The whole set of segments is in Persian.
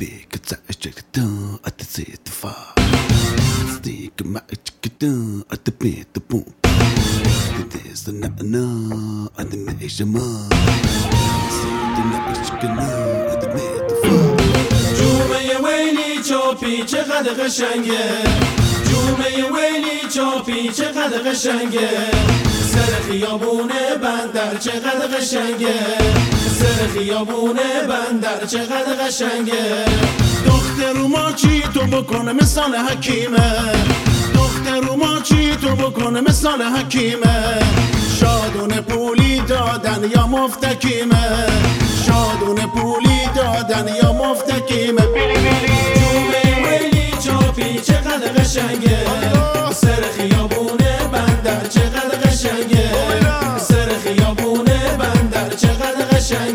big attack dun at the set the fire. Stick my dun at the pin the boom. There's the na at the measurement. The na at the net the fire. جومه ویلی چاپی چقدر قشنگه، جومه ویلی چاپی چقدر قشنگه، سر خیابون بندر چقدر قشنگه، سر خیابون بندر چقدر قشنگه. دختر ما چی تو بکنه مثال حکیمه، دختر ما چی تو بکنه مثال حکیمه، شادون پولی دادن یا مفتکیمه، شادون پولی دادن یا مفتکیمه. جومه ویلی چاپی چقدر قشنگه، سر خیابون بندر چقدر قشنگه، سر خیابون بندر چقدر قشنگه.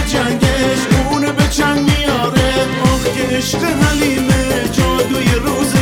عشق حلیمه جادوی روز